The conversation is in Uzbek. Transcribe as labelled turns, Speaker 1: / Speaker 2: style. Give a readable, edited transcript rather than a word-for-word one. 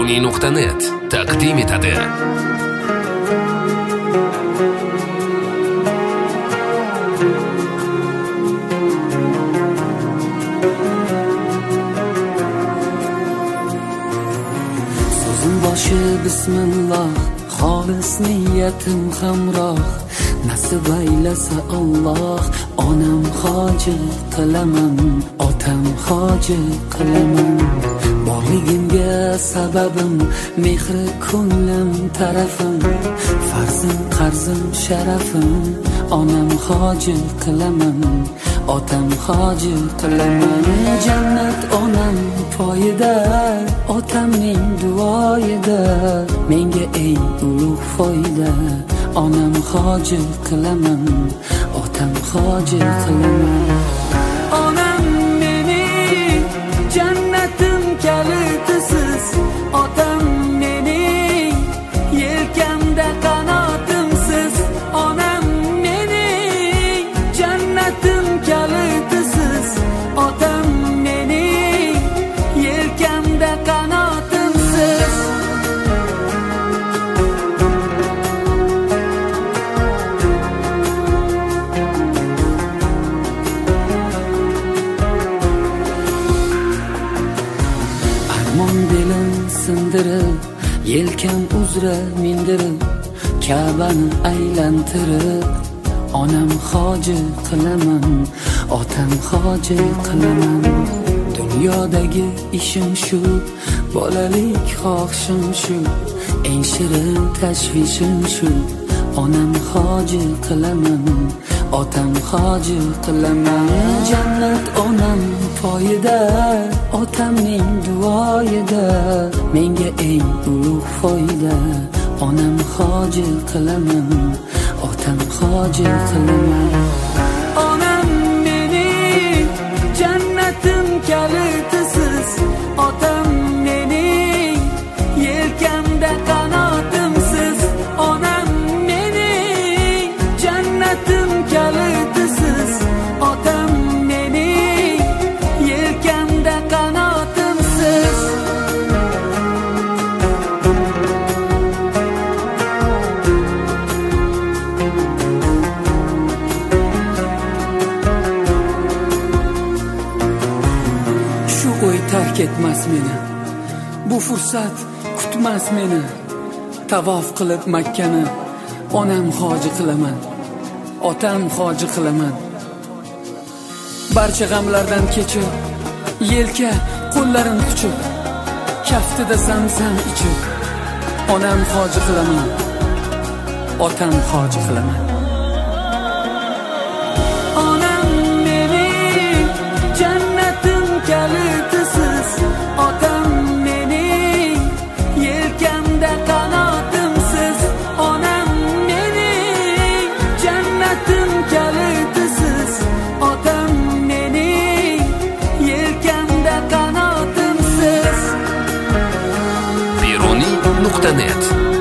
Speaker 1: Beruniy.net taqdim etadi.
Speaker 2: So'zim boshi bismillah, xolis niyatim hamroh. Nasib aylasa Alloh, onam hoji qilaman, otam hoji qilaman. Borligimga sababim, mehri ko'nglim tarafim, farzim qarzim sharafim. Onam hoji qilaman, otam hoji qilaman. Jannat onam poyida, otamning duoyida, menga eng ulug' foyda. Onam hoji qilaman, otam hoji qilaman. Onam mening jannatim kalitisiz, otam mening yelkamda qanotimsiz. Onam mening jannatim kalitisiz, otam mening yelkamda qanotimsiz. Armon dilim sindirib, yelkam uzra mindirib, Ka'bani aylantirib, onam hoji qilaman, otam hoji qilaman. Dunyodagi ishim shu, bolalik xohishim shu, eng shirin tashvishim shu. Onam hoji qilaman, otam hoji qilaman. Jannat onam poyida, otamning duoyida, menga eng ulug' foyda. Onam hoji qilaman, otam hoji qilaman. Onam mening jannatim kalitisiz, otam mening yelkamda qanotimsiz. Onam mening jannatim kalitisiz, otam mening yelkamda qanotimsiz. Shu o'y tark etmas meni, bu fursat kutmas meni. Tavof qilib Makkani, onam hoji qilaman, otam hoji qilaman. Barcha g'amlardan kechib, yelka qo'llarim quchib, kaftida zamzam ichib, onam hoji qilaman, otam hoji qilaman. Onam mening jannatim kalitisiz, otam mening yelkamda qanotimsiz. Onam mening jannatim kalitisiz, otam mening yelkamda qanotimsiz.
Speaker 1: Beruniy.net